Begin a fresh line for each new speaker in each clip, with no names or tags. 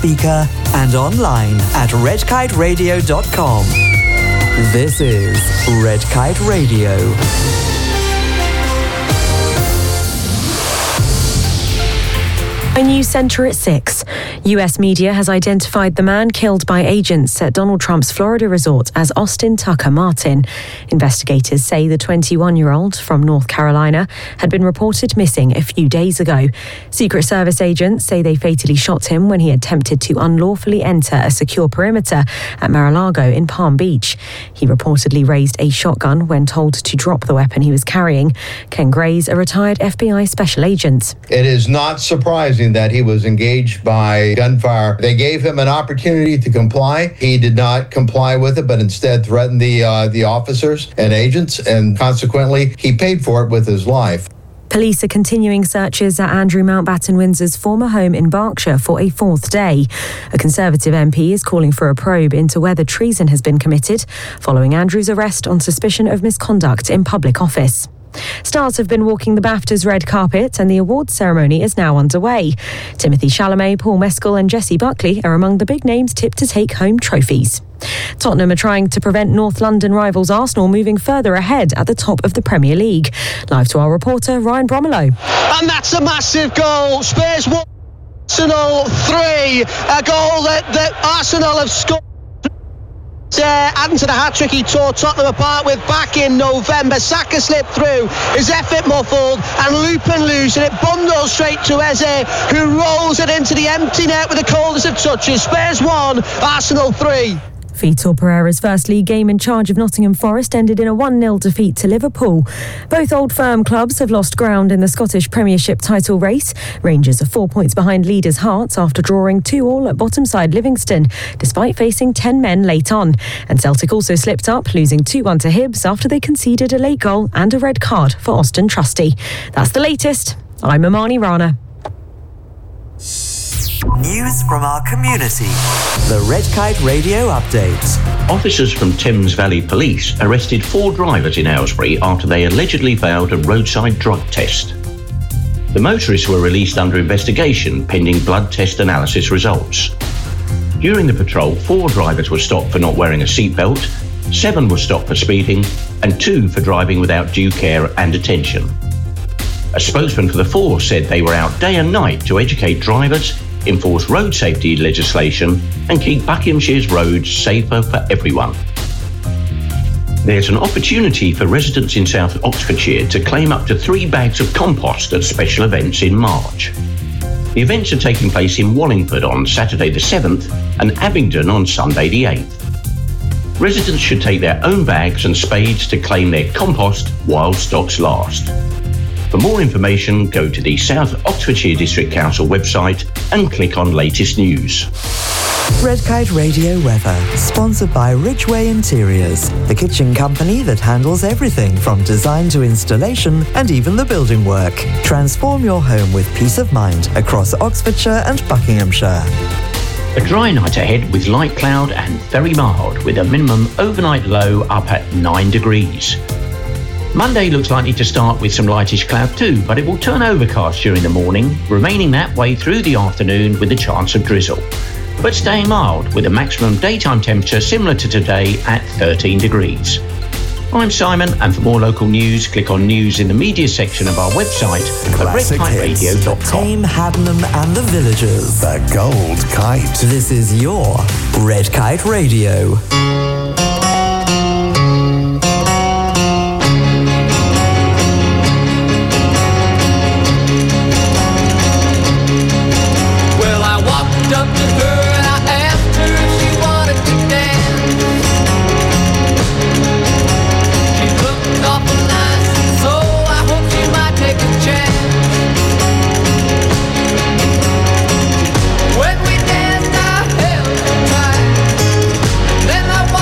speaker and online at redkiteradio.com. This is Red Kite Radio.
A news centre at 6. US media has identified the man killed by agents at Donald Trump's Florida resort as Austin Tucker Martin. Investigators say the 21-year-old from North Carolina had been reported missing a few days ago. Secret Service agents say they fatally shot him when he attempted to unlawfully enter a secure perimeter at Mar-a-Lago in Palm Beach. He reportedly raised a shotgun when told to drop the weapon he was carrying. Ken Gray's a retired FBI special agent.
It is not surprising that he was engaged by gunfire. They gave him an opportunity to comply. He did not comply with it, but instead threatened the officers and agents, and consequently, he paid for it with his life.
Police are continuing searches at Andrew Mountbatten Windsor's former home in Berkshire for a fourth day. A Conservative MP is calling for a probe into whether treason has been committed following Andrew's arrest on suspicion of misconduct in public office. Stars have been walking the BAFTAs red carpet and the awards ceremony is now underway. Timothée Chalamet, Paul Mescal and Jessie Buckley are among the big names tipped to take home trophies. Tottenham are trying to prevent North London rivals Arsenal moving further ahead at the top of the Premier League. Live to our reporter, Ryan Bromelow.
And that's a massive goal. Spurs 1, Arsenal 3. A goal that Arsenal have scored. Adding to the hat-trick he tore Tottenham apart with back in November. Saka slipped through, his effort muffled, and Lupin losing it. Bundles straight to Eze, who rolls it into the empty net with the coldest of touches. Spurs 1, Arsenal 3.
Vitor Pereira's first league game in charge of Nottingham Forest ended in a 1-0 defeat to Liverpool. Both Old Firm clubs have lost ground in the Scottish Premiership title race. Rangers are 4 points behind leaders Hearts after drawing 2-2 at bottom side Livingston, despite facing 10 men late on. And Celtic also slipped up, losing 2-1 to Hibs after they conceded a late goal and a red card for Austin Trusty. That's the latest. I'm Amani Rana.
News from our community. The Red Kite Radio Update.
Officers from Thames Valley Police arrested 4 drivers in Aylesbury after they allegedly failed a roadside drug test. The motorists were released under investigation pending blood test analysis results. During the patrol, 4 drivers were stopped for not wearing a seatbelt, 7 were stopped for speeding, and 2 for driving without due care and attention. A spokesman for the force said they were out day and night to educate drivers, enforce road safety legislation and keep Buckinghamshire's roads safer for everyone. There's an opportunity for residents in South Oxfordshire to claim up to 3 bags of compost at special events in March. The events are taking place in Wallingford on Saturday the 7th and Abingdon on Sunday the 8th. Residents should take their own bags and spades to claim their compost while stocks last. For more information, go to the South Oxfordshire District Council website and click on latest news.
Red Kite Radio weather, sponsored by Ridgeway Interiors, the kitchen company that handles everything from design to installation and even the building work. Transform your home with peace of mind across Oxfordshire and Buckinghamshire.
A dry night ahead with light cloud and very mild, with a minimum overnight low up at 9 degrees. Monday looks likely to start with some lightish cloud too, but it will turn overcast during the morning, remaining that way through the afternoon with a chance of drizzle. But staying mild with a maximum daytime temperature similar to today at 13 degrees. I'm Simon, and for more local news, click on news in the media section of our website at redkiteradio.com.
Tame Haddenham and the Villagers.
The Gold Kite.
This is your Red Kite Radio.
When we danced, I held her tight. Then I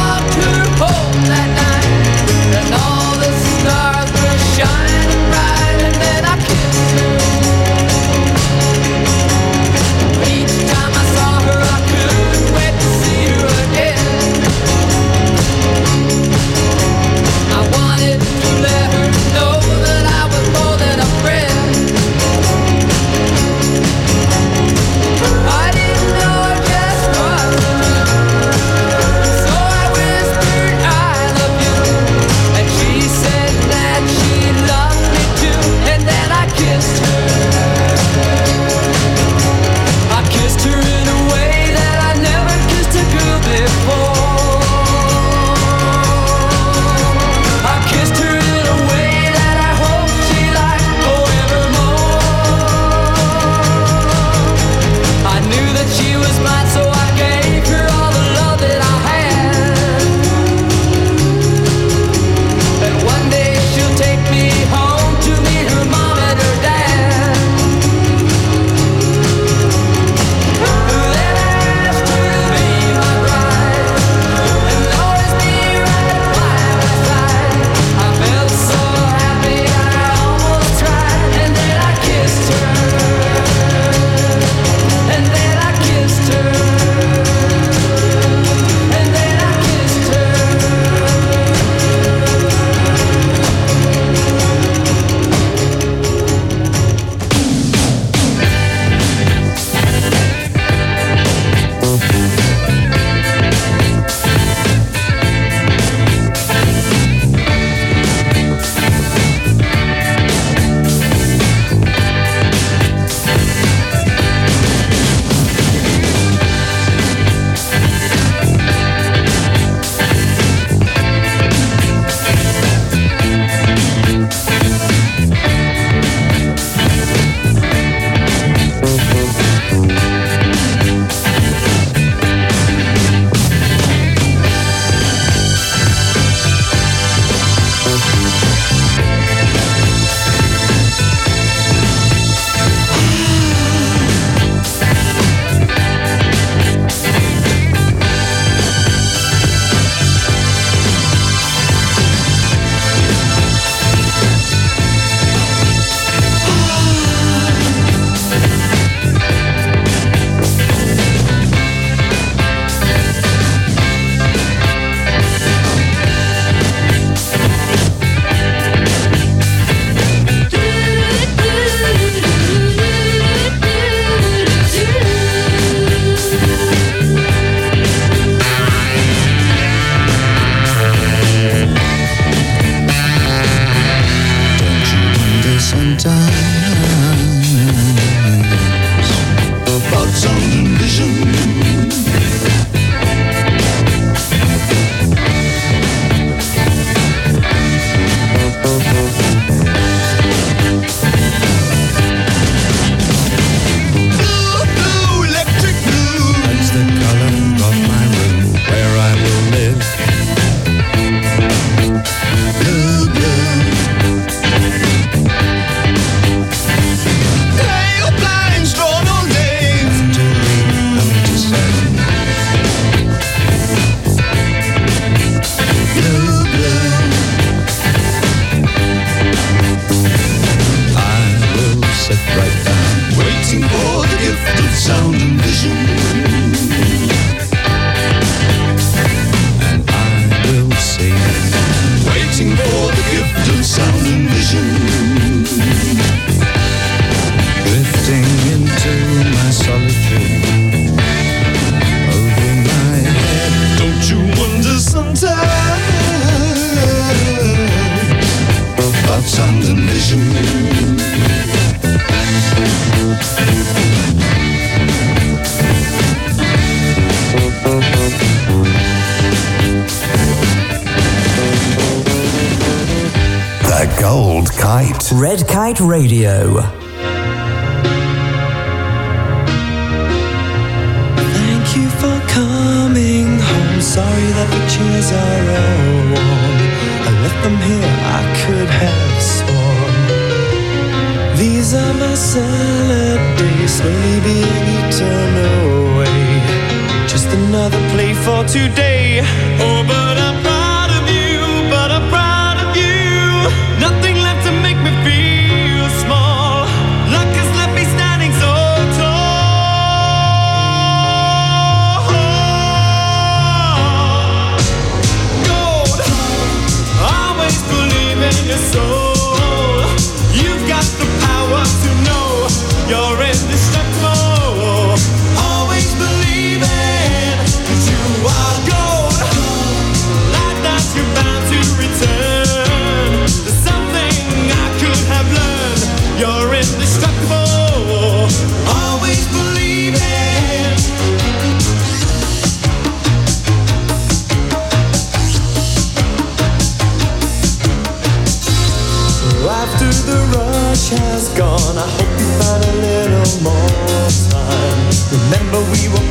Red Kite Radio.
Thank you for coming home. Sorry that the chairs are all warm. I left them here, I could have sworn. These are my salad days, slowly being eaten away. Just another play for today. Oh, but I'm proud of you, but I'm proud of you. Nothing left to make me feel small. Luck has left me standing so tall. Gold, always believe in your soul. You've got the power to know you're indestructible. Always believing, 'cause you are gold.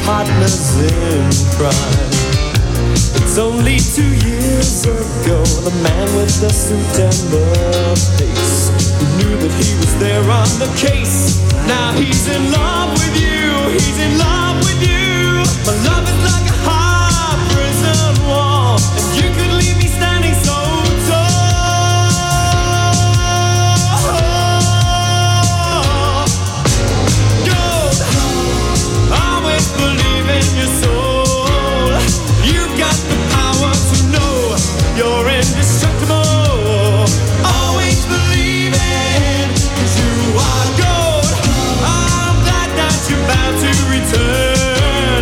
partners in crime. It's only 2 years ago, the man with the suit and the face, who knew that he was there on the case. Now he's in love with you, he's in love with you. My love is like a high prison wall, and you could leave me standing so tall. Gold, always believe in your soul. You've got the power to know you're indestructible. Always believe in, 'cause you are gold. I'm glad that you're bound to return.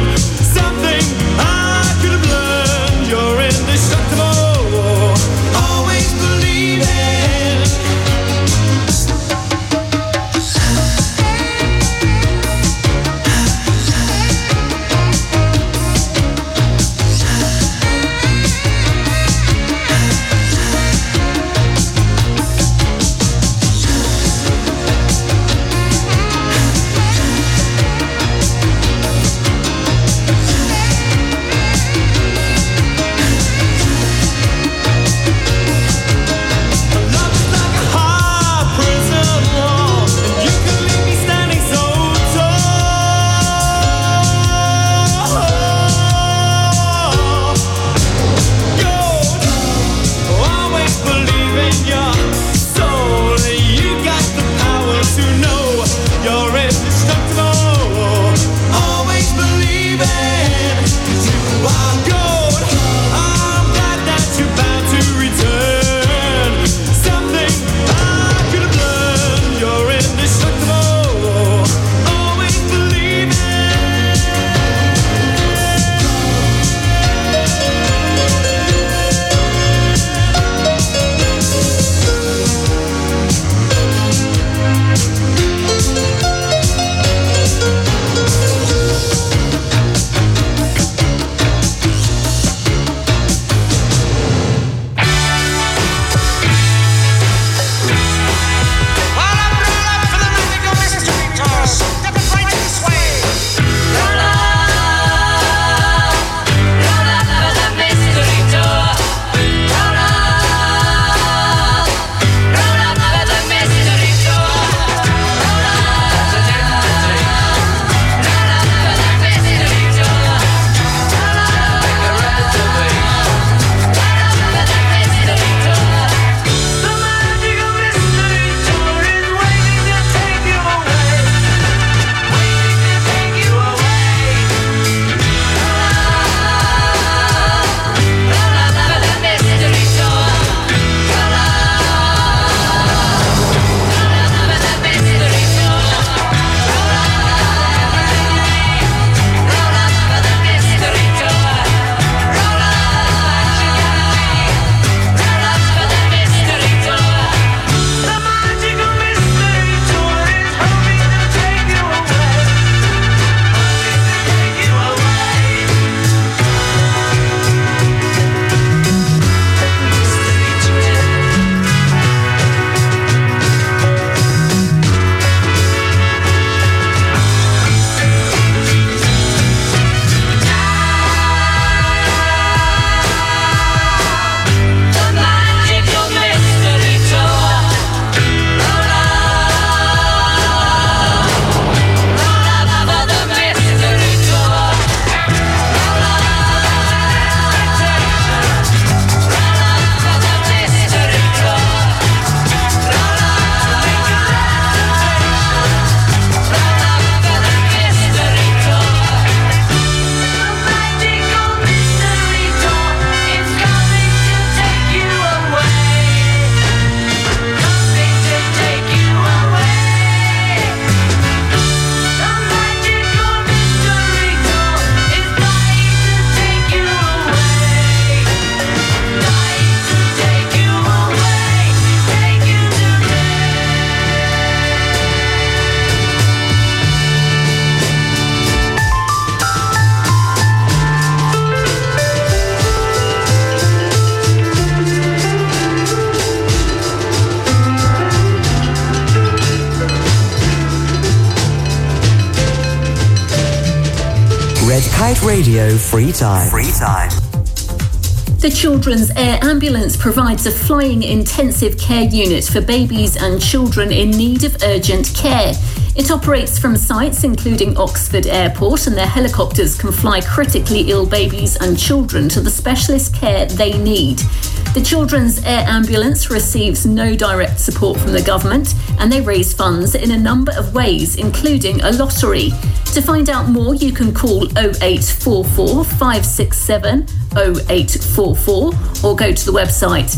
Red Kite Radio Free Time.
The Children's Air Ambulance provides a flying intensive care unit for babies and children in need of urgent care. It operates from sites including Oxford Airport, and their helicopters can fly critically ill babies and children to the specialist care they need. The Children's Air Ambulance receives no direct support from the government, and they raise funds in a number of ways, including a lottery. To find out more, you can call 0844 567 0844 or go to the website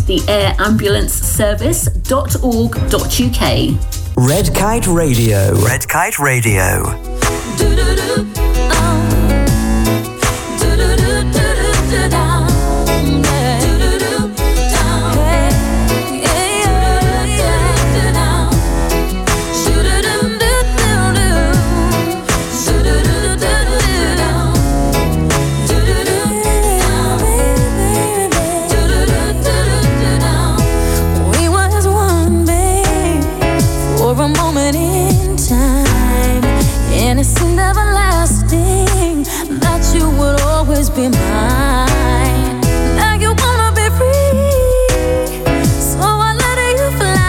theairambulanceservice.org.uk.
Red Kite Radio. Red Kite Radio.
Be mine. Now you wanna be free, so I let you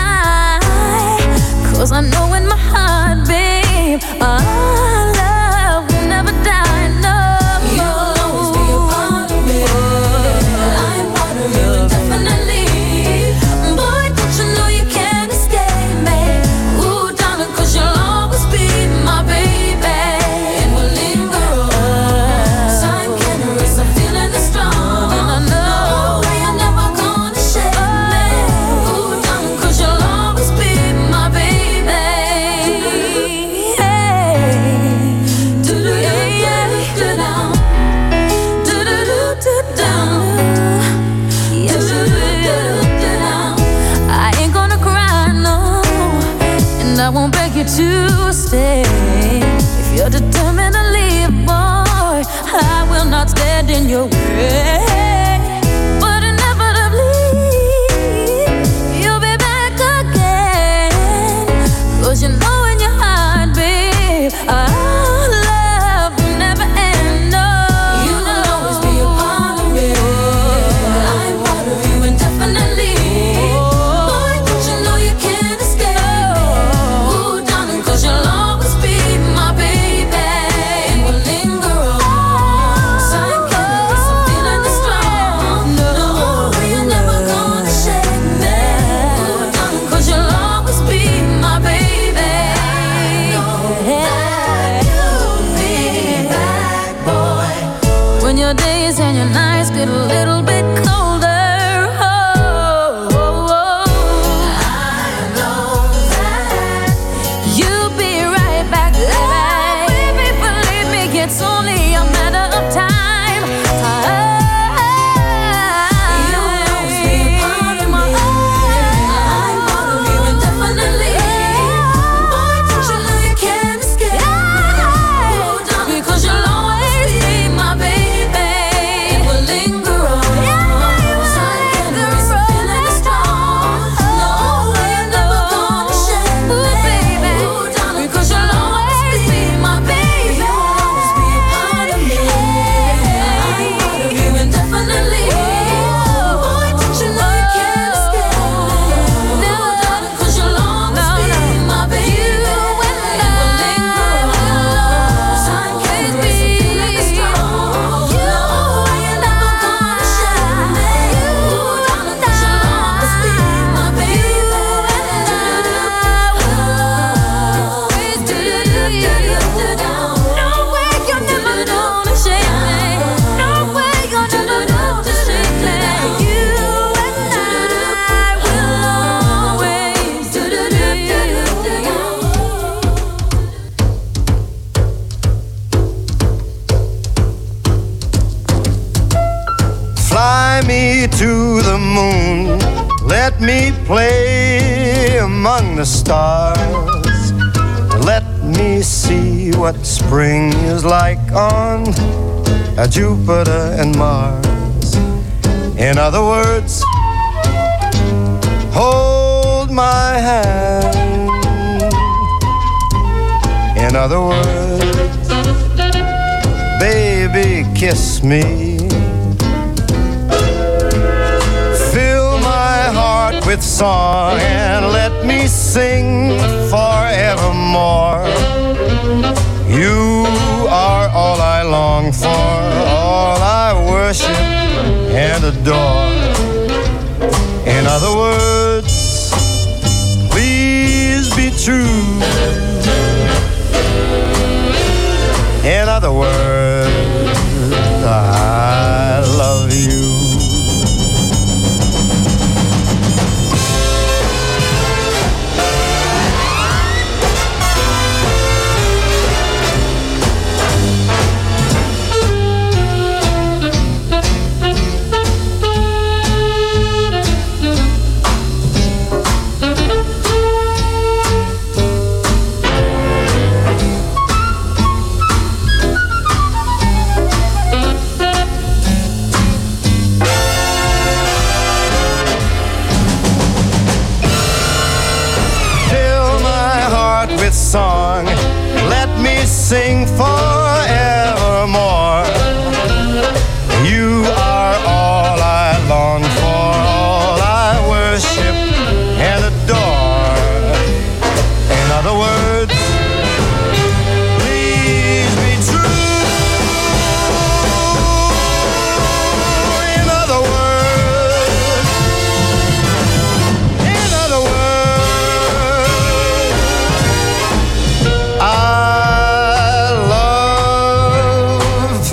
fly. 'Cause I know in my heart, babe, our love will never die. No, you'll always be a part of me. I'm part of you indefinitely. Boy, don't you know you can't escape me? Ooh, darling, 'cause you'll always be my baby, and we'll linger on. I'm feeling the strong, and I know you're never gonna shake me. Ooh, darling, 'cause you'll always be my baby. Hey, do-do-do-do-do-down, do-do-do-do-down, do-do-do-do-down. I ain't gonna cry, no, and I won't beg you to stay. If you're determined to leave, boy, I will not stand in your way. But inevitably, you'll be back again. 'Cause you know in your heart, babe, our love will never end. No, you'll always be a part of me. I'm part of you indefinitely. Boy, don't you know you can't escape me? Ooh, darling, 'cause you'll always be my baby, and we'll linger on. Days and your nights get a little bit colder. Oh, oh, oh. I know that you'll be right back there. Oh, baby, believe me, it's only a matter of time. You'll always be a part of me. I'm part of you indefinitely. Boy, don't you know you can't escape? Oh, darling, because you'll always be my baby.
To the moon, let me play among the stars. Let me see what spring is like on Jupiter and Mars. In other words, hold my hand. In other words, baby, kiss me. Fill my heart with song and let me sing forevermore. You are all I long for, all I worship and adore. In other words, please be true. In other words, I love you. Song, let me sing forevermore. You are all I long for, all I worship and adore. In other words, please be true. In other words, I love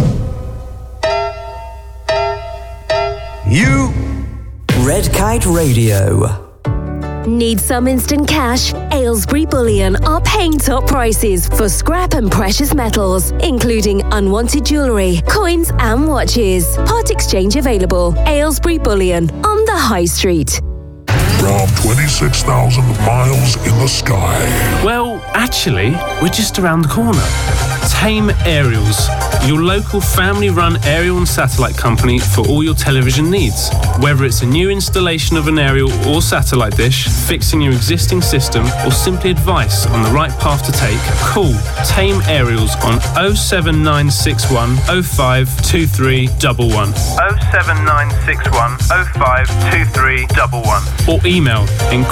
you.
Red Kite Radio.
Need some instant cash? Aylesbury Bullion are paying top prices for scrap and precious metals, including unwanted jewellery, coins and watches. Part exchange available. Aylesbury Bullion on the High Street.
From 26,000 miles in the sky.
Well, actually, we're just around the corner. Tame Aerials, your local family-run aerial and satellite company for all your television needs. Whether it's a new installation of an aerial or satellite dish, fixing your existing system, or simply advice on the right path to take, call Tame Aerials on 07961 052311. 07961 052311. Or email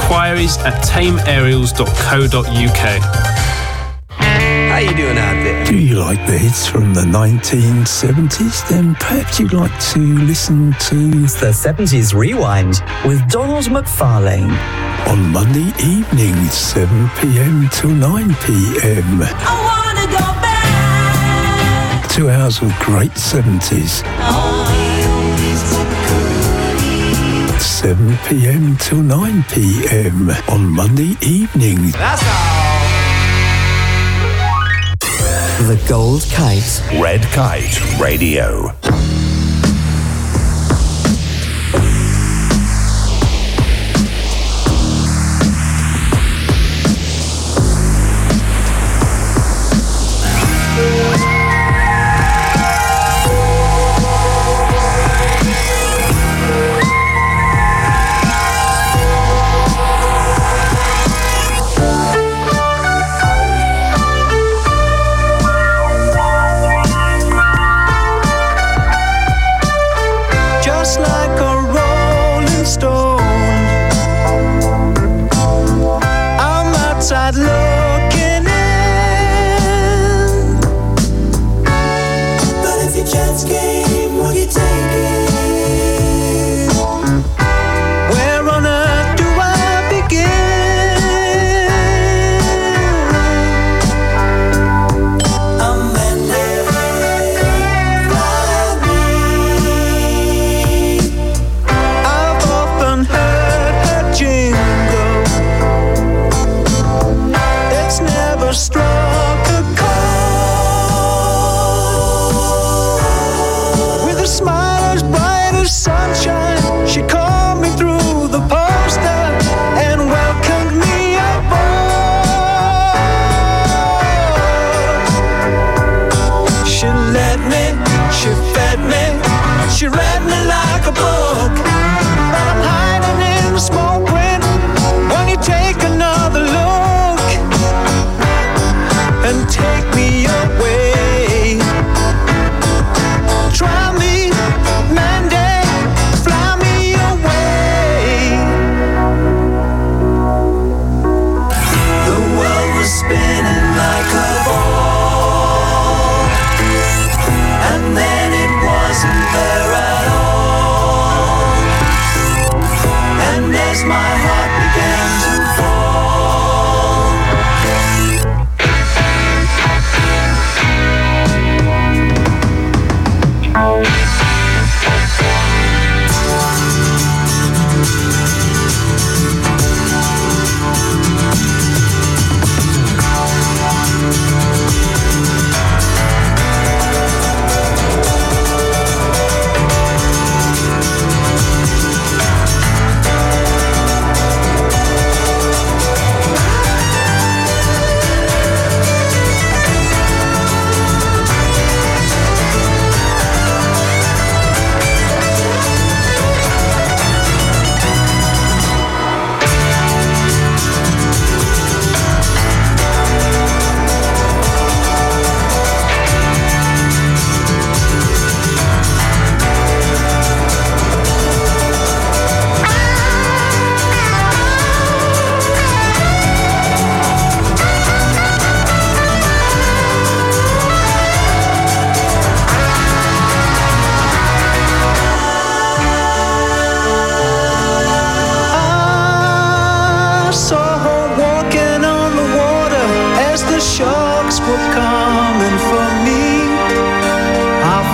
inquiries@tameaerials.co.uk.
How you doing out there?
Do you like the hits from the 1970s? Then perhaps you'd like to listen to
The 70s Rewind with Donald McFarlane.
On Monday evening, 7 p.m. till 9 p.m.
I wanna go back.
2 hours of great 70s. 7 p.m. till 9 p.m. on Monday evening.
That's all.
The Gold Kite.
Red Kite Radio.
Struck a chord.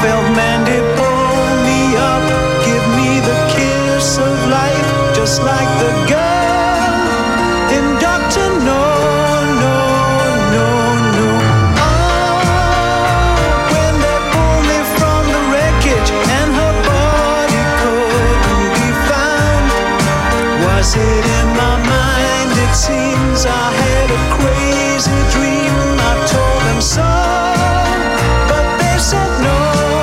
felt Mandy pull me up, give me the kiss of life, just like the girl in Dr. No. When they pulled me from the wreckage and her body couldn't be found, was it in my mind? It seems I had a crazy dream. I told them so, but they said no.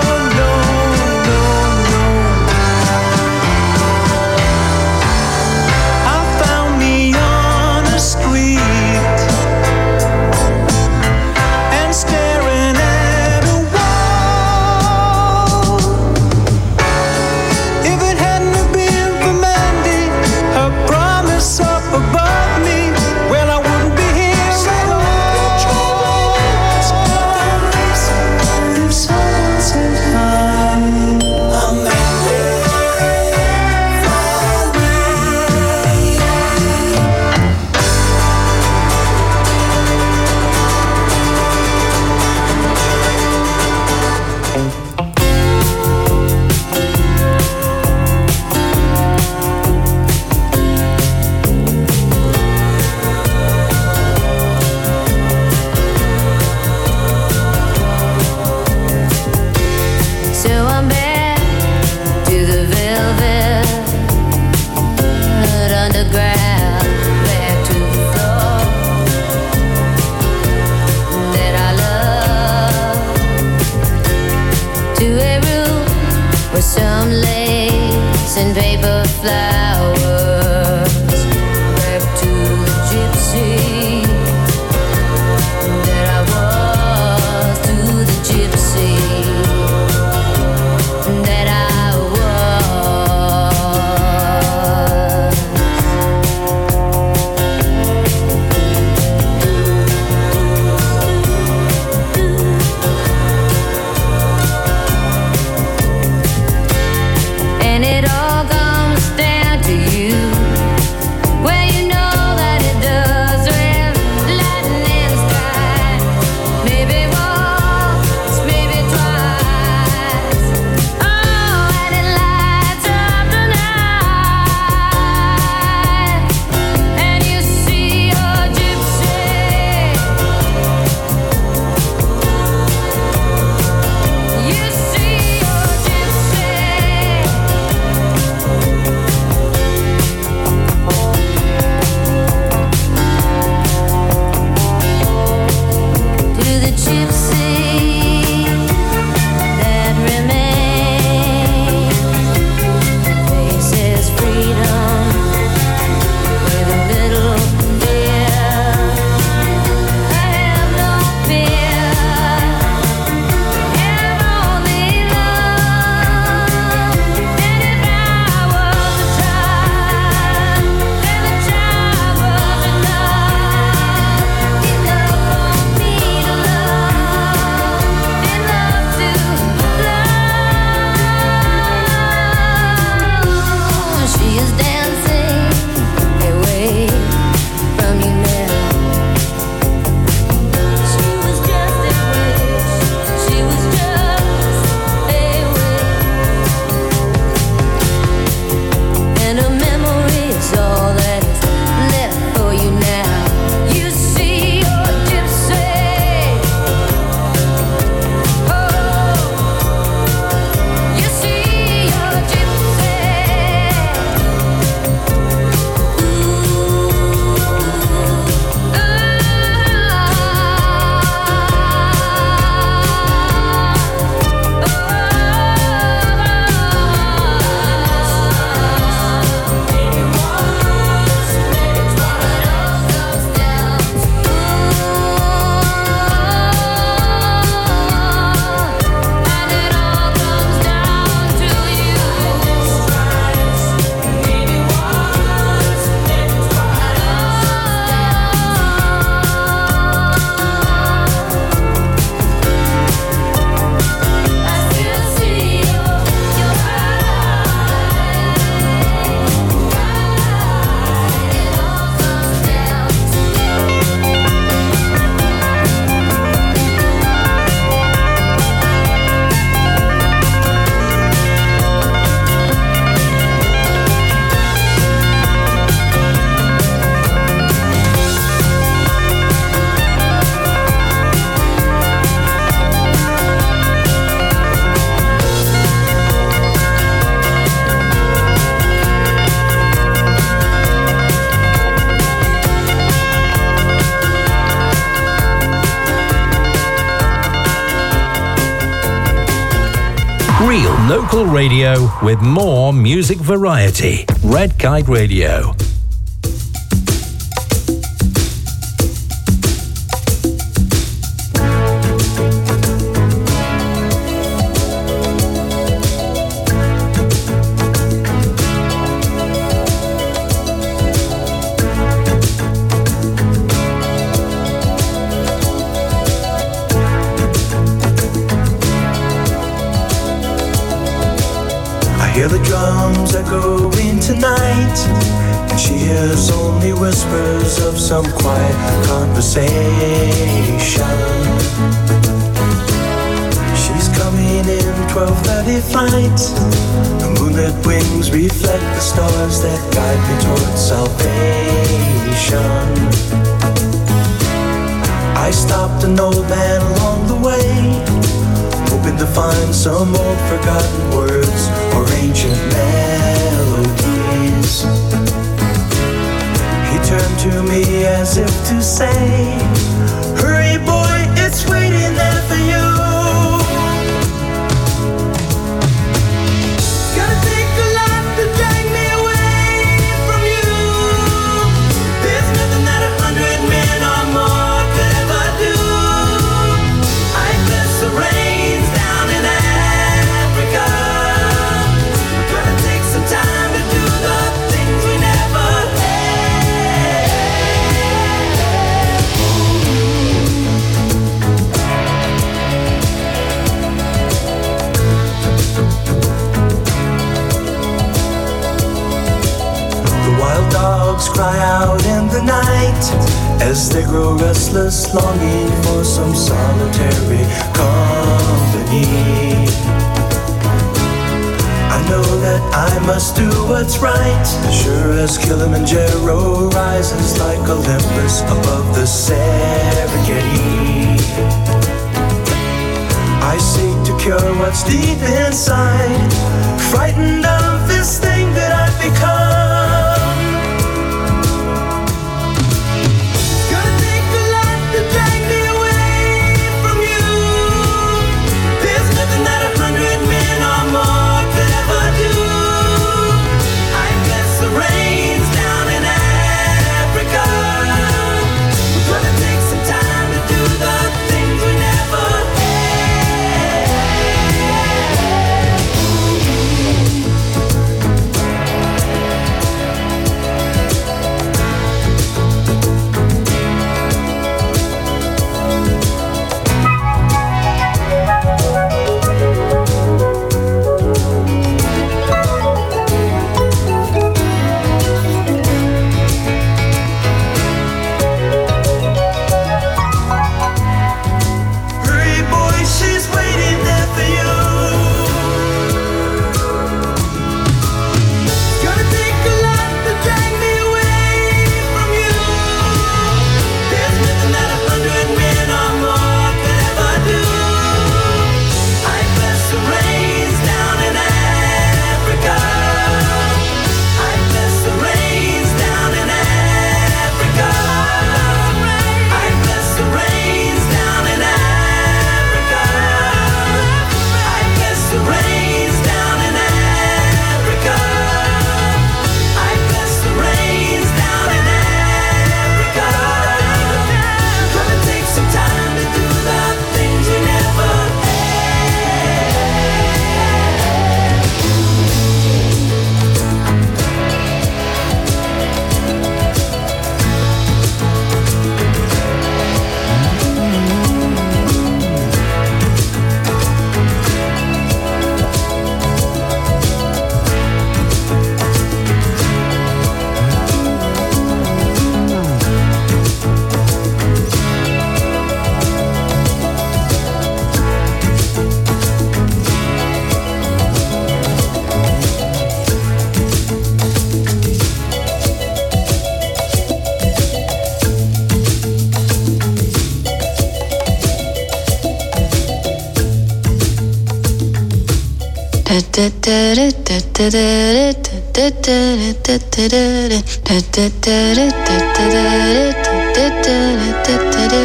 I found me on a street and staring at a wall. If it hadn't have been for Mandy, her promise up above me, well, I wouldn't be here at all. If someone said hi, I'm Mandy for me.
So I'm back to the velvet underground, back to the floor that I love, to a room with some lace and paper flowers, back to the gypsy that I was, to the gypsy that I was. And it all comes down to you.
Real local radio with more music variety. Red Kite Radio.
Hear the drums echoing tonight, and she hears only whispers of some quiet conversation. She's coming in 12:30 flight. The moonlit wings reflect the stars that guide me towards salvation. I stopped an old man along the way, hoping to find some old forgotten words or ancient melodies. He turned to me as if to say, "Hurry boy, it's waiting there for you." Gotta take a lot to drag me away from you. There's nothing that 100 men or more could ever do. I bless the rains down in Africa. We're gonna take some time to do the things we never had. The wild dogs cry out in the night as they grow restless, longing for some solitary company. I know that I must do what's right, sure as Kilimanjaro rises like Olympus above the Serengeti. I seek to cure what's deep inside, frightened of this thing that I've become. Gonna take a lot to drag me away from you. There's nothing that 100 men or more could ever do. I bless the rains down in Africa. We're gonna take some time to do the things we never Hurry boy, she's waiting there for you. Gonna take a lot to drag me away from you. There's nothing that 100 men or more could ever do. I bless the rains down in Africa. I bless the rains down in Africa. I bless the rains down in Africa. I bless the rains down in Africa. I bless the rains down in Africa. Gonna take some time to do the things we never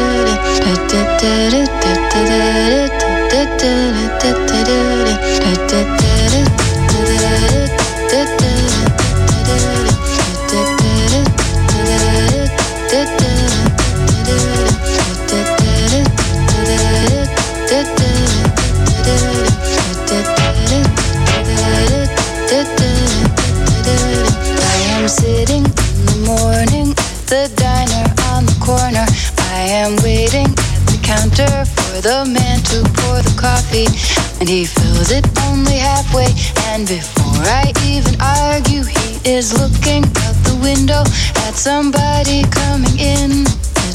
Da
sitting in the morning at the diner on the corner. I am waiting at the counter for the man to pour the coffee, and he fills it only halfway. And before I even argue, he is looking out the window at somebody coming in.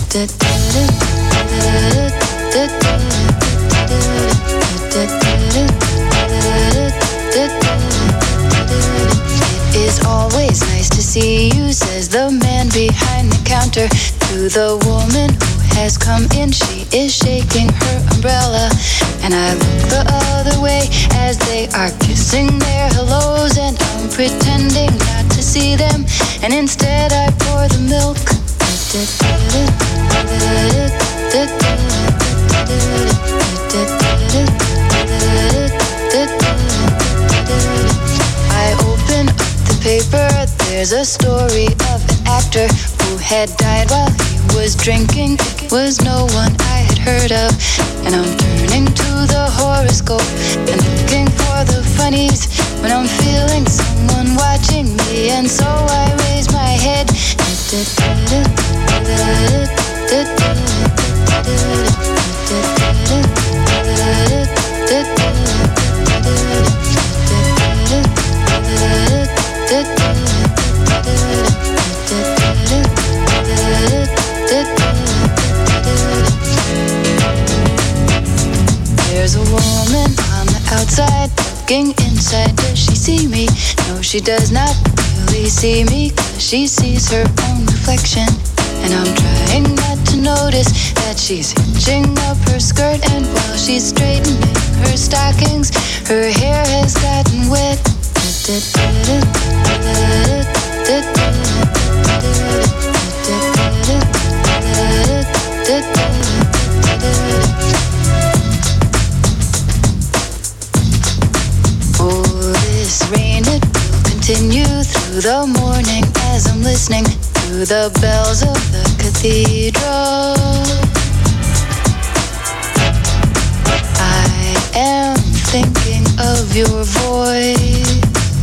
It is always nice to see you, says the man behind the counter to the woman who has come in. She is shaking her umbrella, and I look the other way as they are kissing their hellos, and I'm pretending not to see them, and instead I pour the milk. I open up the paper. There's a story of an actor who had died while he was drinking. It was no one I had heard of, and I'm turning to the horoscope and looking for the funnies when I'm feeling someone watching me, and so I raise my head. There's a woman on the outside looking inside. Does she see me? No, she does not really see me, 'cause she sees her own reflection. And I'm trying not to notice that she's hitching up her skirt, and while she's straightening her stockings, her hair has gotten wet. Oh, this rain, it will continue through the morning as I'm listening to the bells of the cathedral. I am thinking of your voice.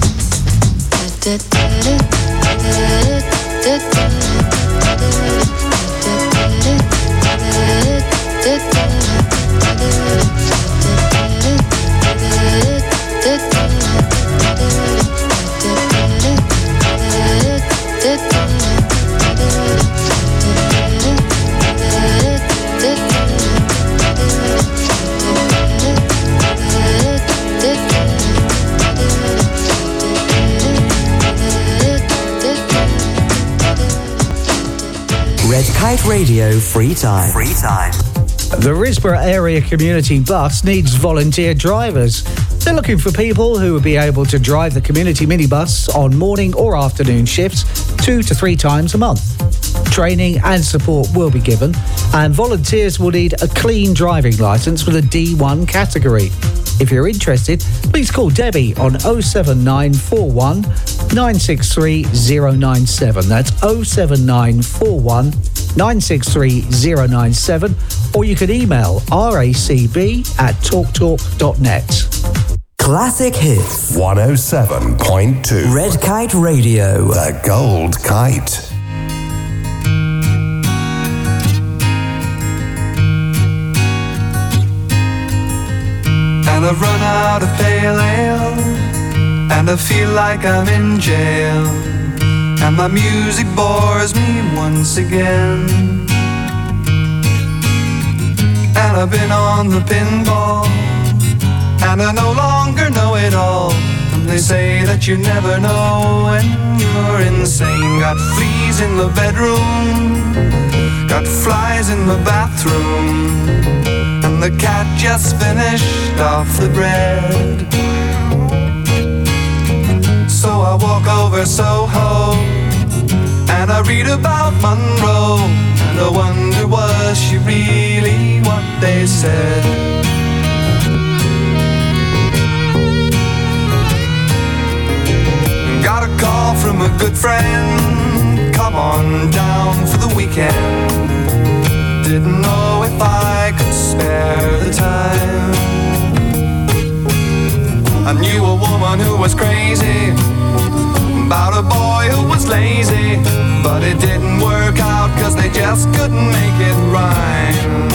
Red Kite Radio Free Time. Free Time.
The Risborough Area Community Bus needs volunteer drivers. They're looking for people who will be able to drive the community minibus on morning or afternoon shifts 2 to 3 times a month. Training and support will be given, and volunteers will need a clean driving licence with a D1 category. If you're interested, please call Debbie on 07941 963 097. That's 07941 963 097. Or you can email racb@talktalk.net.
Classic Hits
107.2
Red Kite Radio.
The Gold Kite.
And I've run out of pale ale, and I feel like I'm in jail, and my music bores me once again. And I've been on the pinball, and I no longer know it all. And they say that you never know when you're insane. Got fleas in the bedroom, got flies in the bathroom, and the cat just finished off the bread. So I walk over Soho, and I read about Monroe, and I wonder, was she really what they said? Got a call from a good friend, come on down for the weekend. Didn't know if I could spare the time. I knew a woman who was crazy, about a boy who was lazy, but it didn't work out cause they just couldn't make it rhyme.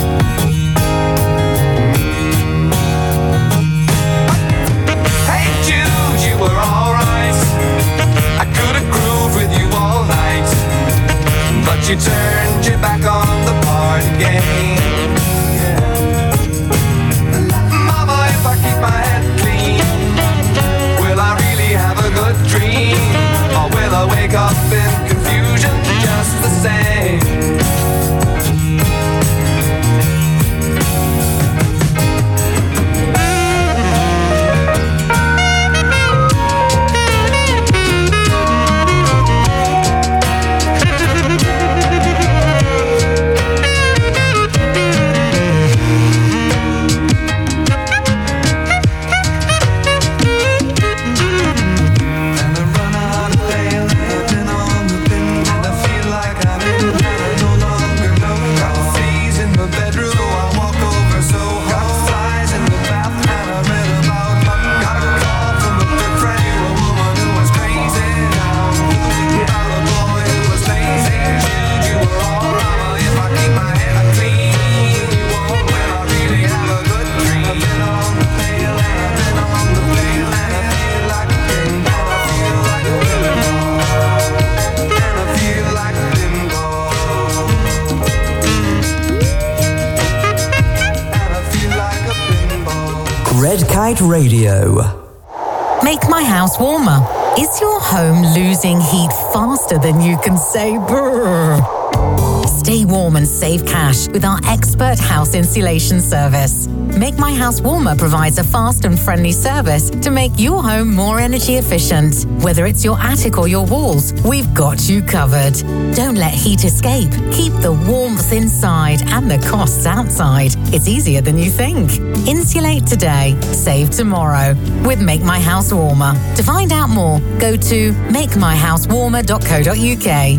Hey Jude, you were alright, I could have grooved with you all night, but you turned your back on the party game. Mama, if I keep my head clean, will I really have a good dream? Or will I wake up in confusion just the same?
Red Kite Radio.
Make my house warmer. Is your home losing heat faster than you can say brrr? Stay warm and save cash with our expert house insulation service. Make My House Warmer provides a fast and friendly service to make your home more energy efficient. Whether it's your attic or your walls, we've got you covered. Don't let heat escape. Keep the warmth inside and the costs outside. It's easier than you think. Insulate today, save tomorrow with Make My House Warmer. To find out more, go to makemyhousewarmer.co.uk.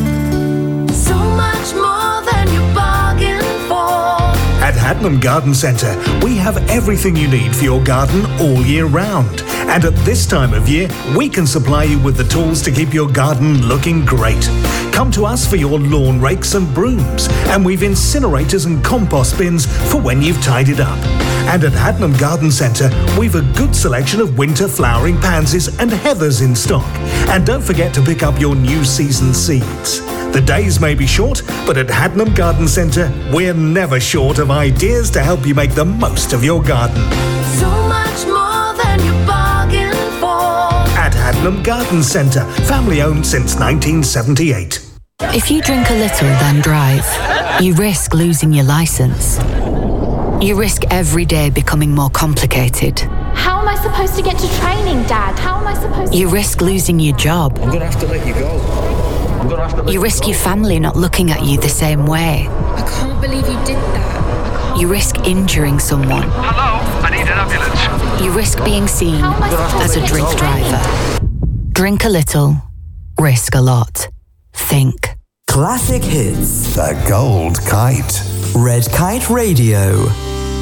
So much more than you bargained for.
At Hadnam Garden Centre, we have everything you need for your garden all year round. And at this time of year, we can supply you with the tools to keep your garden looking great. Come to us for your lawn rakes and brooms, and we've incinerators and compost bins for when you've tidied up. And at Hadnam Garden Centre, we've a good selection of winter flowering pansies and heathers in stock. And don't forget to pick up your new season seeds. The days may be short, but at Hadnam Garden Centre, we're never short of ideas to help you make the most of your garden.
So much more than you bargained for.
At Hadnam Garden Centre, family owned since 1978.
If you drink a little then drive, you risk losing your licence. You risk every day becoming more complicated.
How am I supposed to get to training, Dad? How am I supposed to...
You risk losing your job.
I'm going to have to let you go.
You risk your family not looking at you the same way.
I can't believe you did that.
You risk injuring someone.
Hello, I need an ambulance.
You risk being seen as a drink driver. Drink a little, risk a lot. Think.
Classic hits.
The Gold Kite.
Red Kite Radio.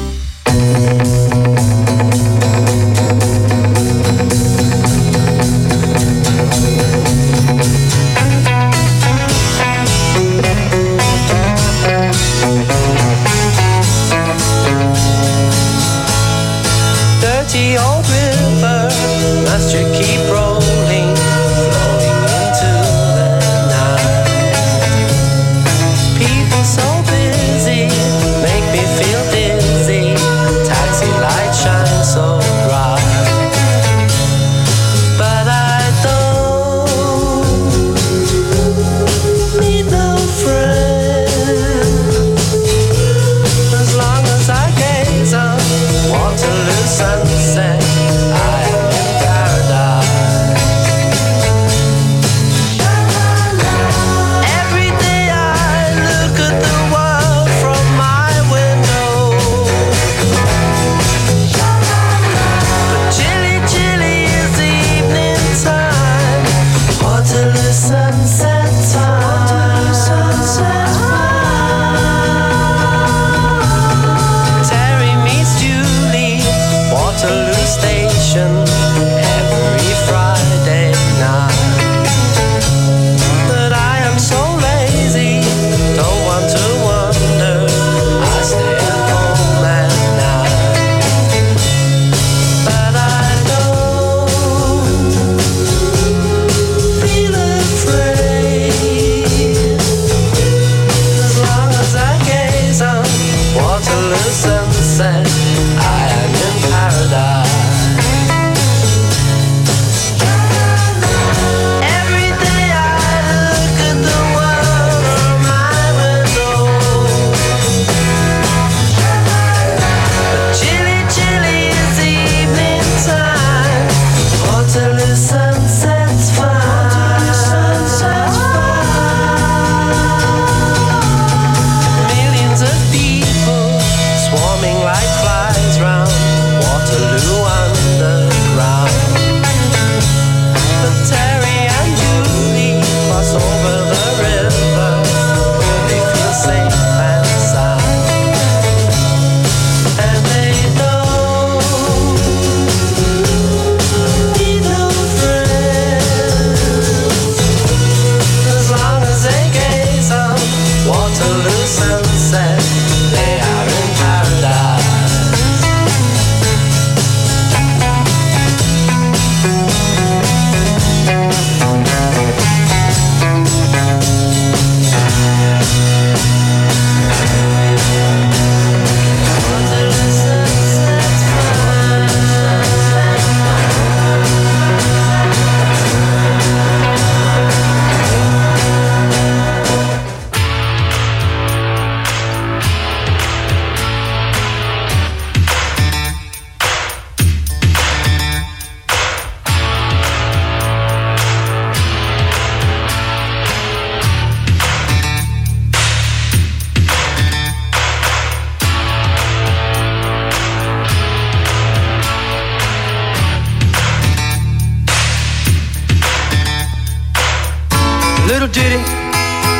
Dirty old river, must you keep rolling, flowing into the night. People so busy, make me feel dizzy. Taxi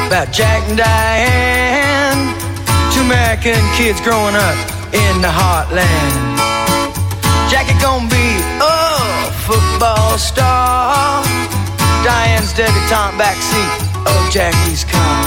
about Jack and Diane, two American kids growing up in the heartland. Jackie gonna be a football star. Diane's debutante backseat of Jackie's car.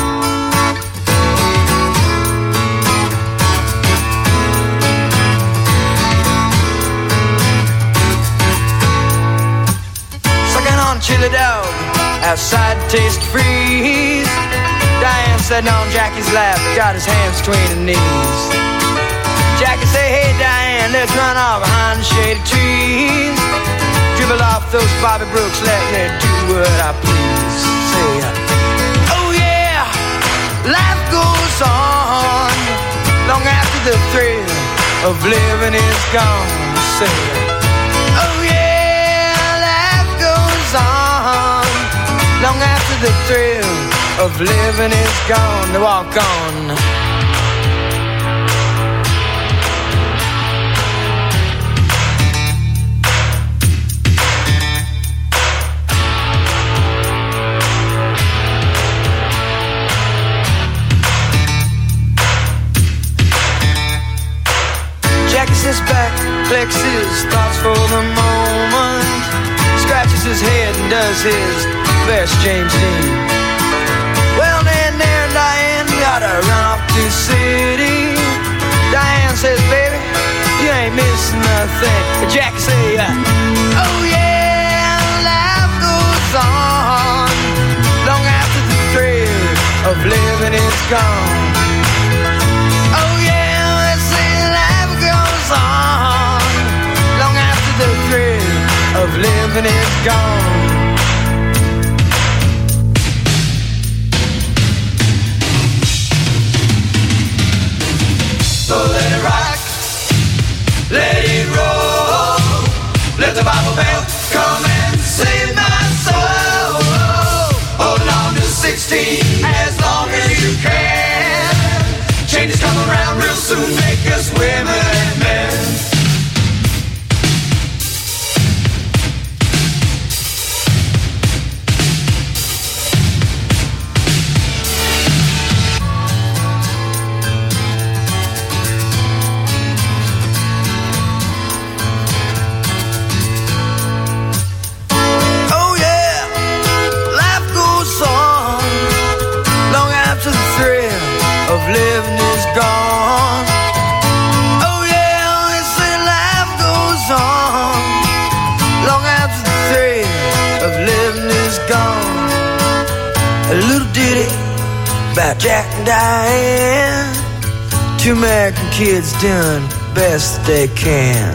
Sucking on a chili dog outside Taste Freeze. Diane sitting on Jackie's lap, got his hands between her knees. Jackie say, hey Diane, let's run off behind the shady trees. Dribble off those Bobby Brooks, let me do what I please. Say, oh yeah, life goes on long after the thrill of living is gone. Say, oh yeah, life goes on long after the thrill of living is gone. To walk on. His back, flexes thoughts for the moment, scratches his head and does his best James Dean. Well, then there Diane gotta run off to the city. Diane says, baby, you ain't missing nothing. But Jackie say, oh yeah, life goes on long after the thrill of living is gone. Long after the thrill of living is gone. So let it rock, let it roll. Let the Bible bell come and save my soul. Hold on to 16 as long as you can. Changes come around real soon, make us women and men. Oh yeah, life goes on long after the thrill of living is gone. Oh yeah, they say life goes on long after the thrill of living is gone. A little ditty about Jack and Diane, two American kids doing best they can.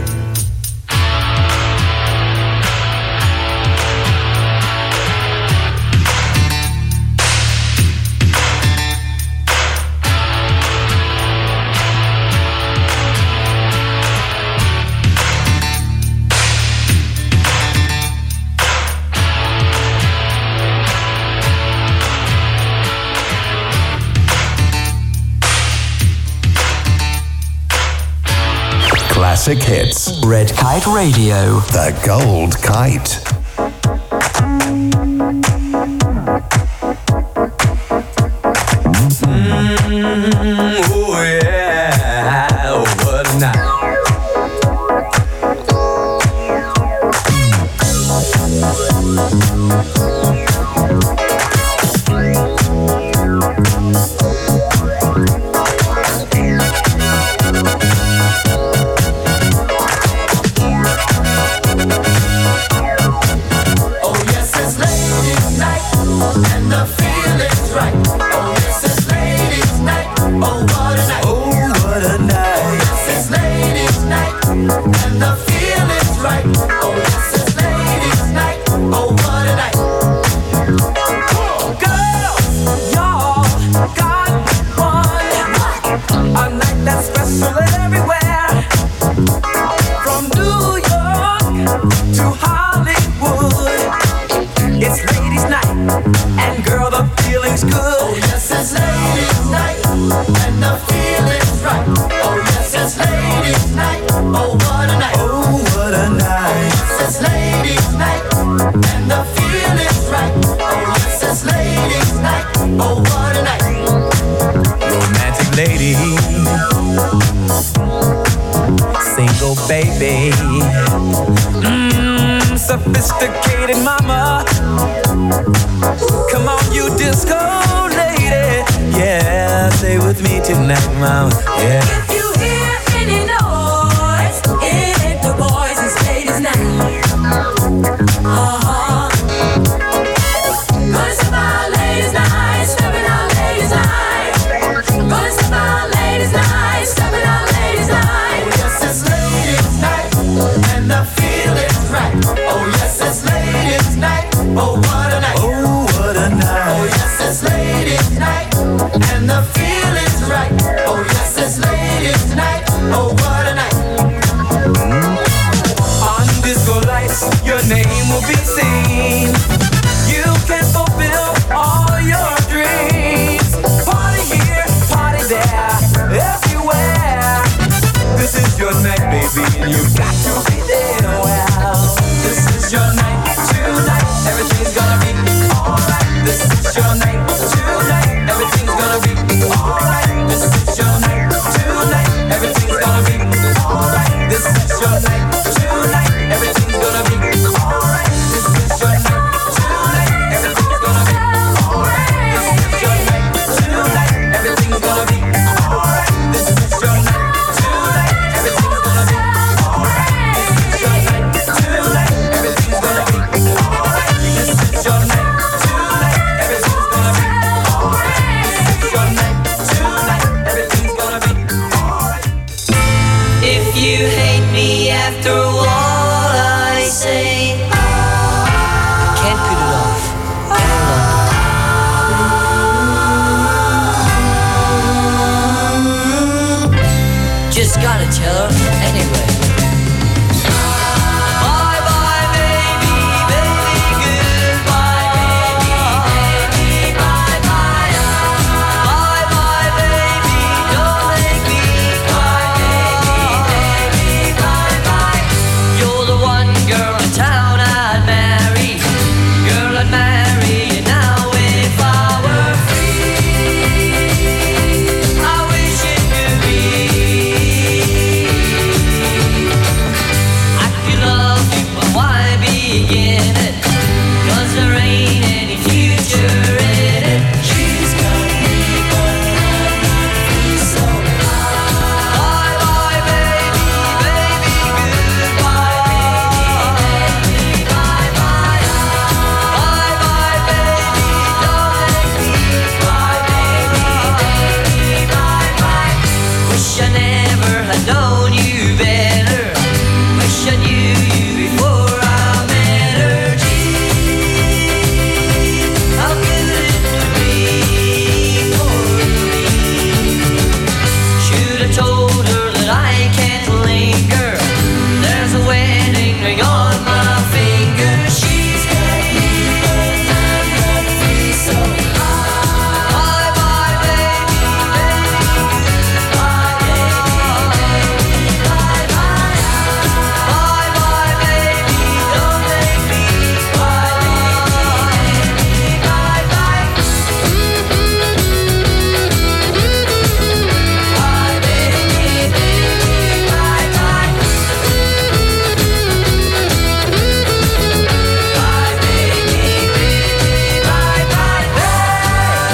Classic hits.
Red Kite Radio.
The Gold Kite.
Oh yeah, what a night.
Oh, what a
lady, single baby, sophisticated mama. Come on, you disco lady, yeah, stay with me tonight, mama, yeah.
If you hear any noise, it ain't the boys, it's ladies' night. Gonna step out ladies' night, stepping out ladies' night. Gonna step out ladies' night, stepping out ladies' night.
Oh yes, it's ladies' night, and the feeling's right. Oh yes, it's ladies' night. Oh what a night.
Oh what a night.
Oh yes, it's ladies' night, and the feeling's right. Oh yes, it's ladies' night. Oh what a night.
On disco lights, your name will be seen. You can fulfill all your dreams. Party here, party there, everywhere. This is your night, baby, and you got to be there. Well,
This is your night, tonight. Everything's gonna be alright. This is your night, tonight. Everything's gonna be alright. This is your night, tonight. Everything's gonna be alright. This is your night, tonight. Everything's gonna be alright. This is your night, tonight. Everything's gonna be alright. This is your night, tonight. Everything's gonna be alright. This is your night, tonight. Everything's gonna be alright. This is your night, tonight. Everything's gonna be alright. This is your night, tonight. Everything's gonna be alright. This is your night, tonight. Everything's gonna be alright.
If you hate me after all I say, can't put it off any longer. Just gotta tell her anyway. Bye bye baby, baby, goodbye baby, bye bye. Bye bye baby, don't make me cry baby, bye bye. You're the one girl in town I'd marry. Girl, I'd marry you now if I were free. I wish it could be. I could love you, but why begin it? 'Cause there ain't any future in it. She's got me, but I'm not free, so bye bye baby, baby, goodbye baby, bye bye. Bye bye baby, don't make me cry baby, bye bye. Wish I never had known you better. Wish I knew you before I met her. Gee, how good it would be for me. Should have told her that I can't linger. There's a wedding ring on my finger. She's got me, but I'm not free, so bye bye baby, baby, goodbye baby, bye bye. Bye bye baby, don't make me cry baby, bye bye. Bye baby, bye bye. Bye baby, bye bye.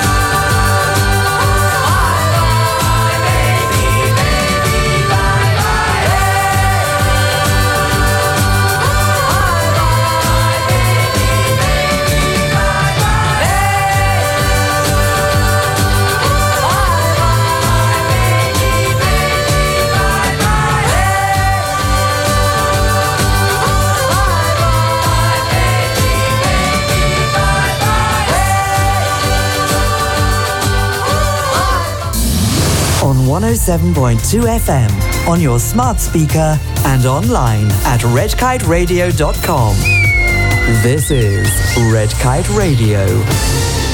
On 107.2 FM, on your smart speaker and online at redkiteradio.com. This is Red Kite Radio.